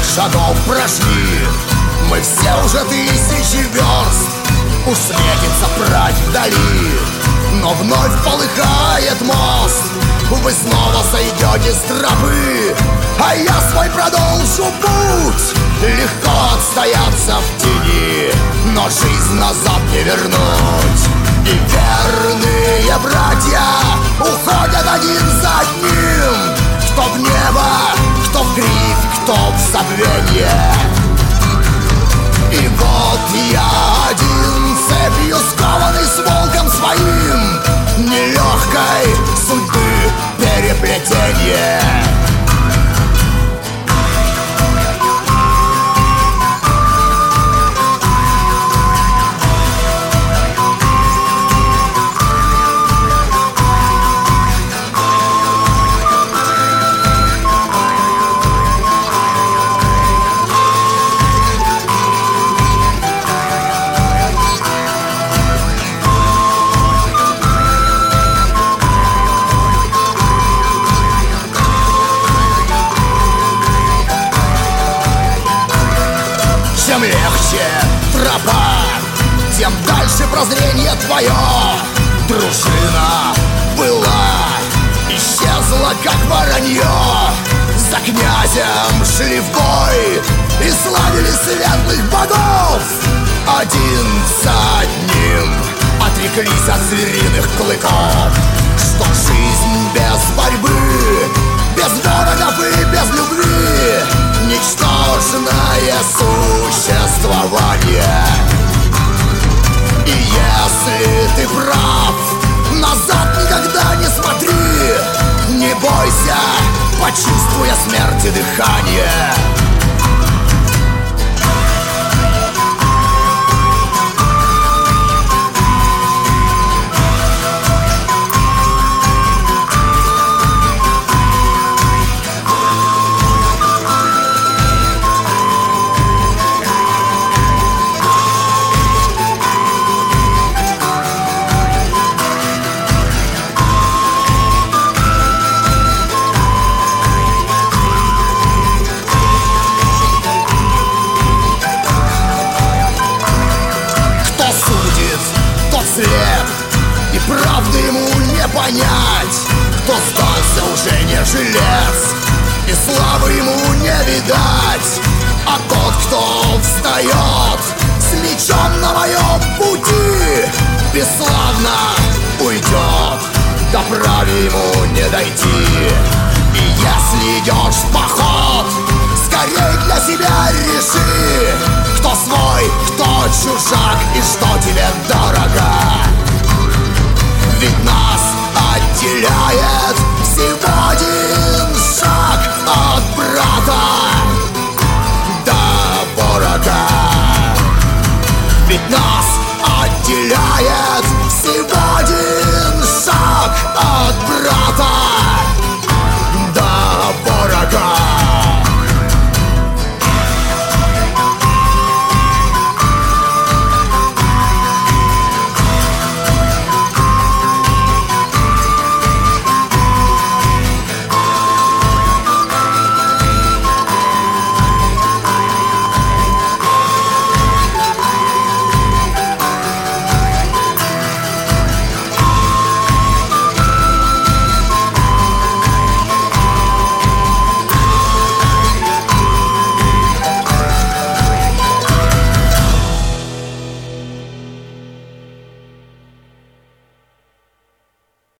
шагов прошли. Мы все уже тысячи верст, уж светится прать вдали. Но вновь полыхает мост, вы снова сойдете с тропы, а я свой продолжу путь. Легко отстояться в тени, но жизнь назад не вернуть. И верные братья уходят один за одним, кто в небо, кто в гриф, кто в забвенье. И вот я один, цепью скованный, с волком своим, нелегкой судьбы переплетенье. Чем легче тропа, тем дальше прозрение твое. Дружина была, исчезла, как воронье. За князем шли в бой и славили светлых богов. Один за одним отреклись от звериных клыков. Что жизнь без борьбы, без ворогов и без любви, ничтожное существование. И если ты прав, назад никогда не смотри. Не бойся, почувствуя смерти дыхание. И правды ему не понять, кто сдался уже не жилец, и славы ему не видать. А тот, кто встает с мечом на моем пути, бесславно уйдет, до праве ему не дойти. И если идешь в поход, скорей для себя реши, кто свой, кто чужак и что тебе дорого. Ведь нас отделяет